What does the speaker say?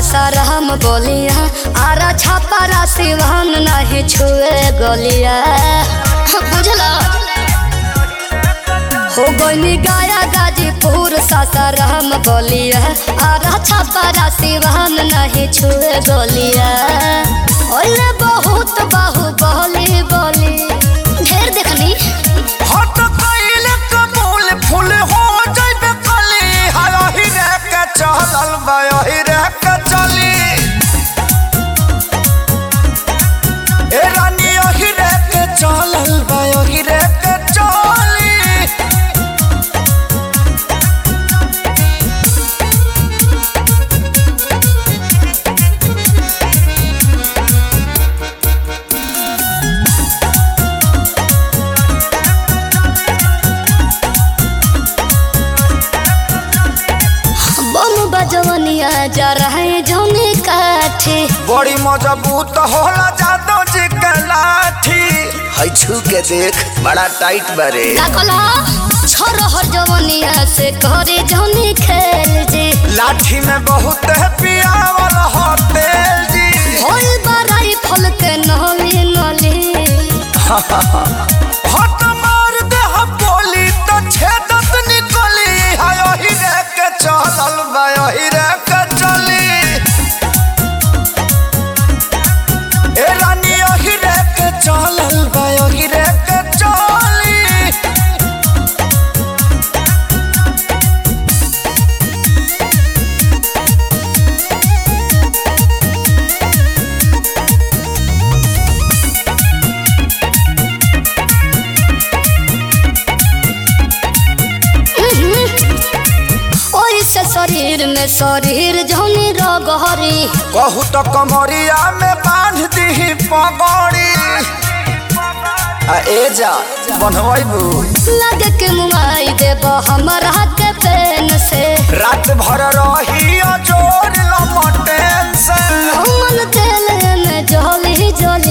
सासाराम बोलिया आरा छापारा सिवान नहीं छुए गलिया बुझला हो गई गाया गाजीपुर सासाराम बोलिया आरा छापारा सिवान नहीं छुए गलिया ओले बहुत बाहु बोली बोली ढेर देखनी हट कइले कबूल फूल हो जइबे कली हाही रे के चलल बाही रे के चली ए रानी ओही रे के चलल बाही रे के चली बजवनिया जा रहे जौने काठी बड़ी मजबूत होला जादो जी के लाठी हई छू के देख बड़ा टाइट बारे का कहला छोरहर जवनिया से करे जौने खेल जी लाठी में बहुत है पियावल हो तेल जी होल बराई फल के नली नली हट मार दे बोली तो छेदत निकली हाय ओही रे के चलल बाही रे के चली ए रानी ओही रे के चलल बाही रे के चली शरीर में शरीर जौनी रगहरी कहू तो कमरिया में बांध दी पगड़ी ए जा बनवाइबू लगे के मुआई देब हमरा के पेन से रात भर रही जोर लमटेन से मन तेल में जली जली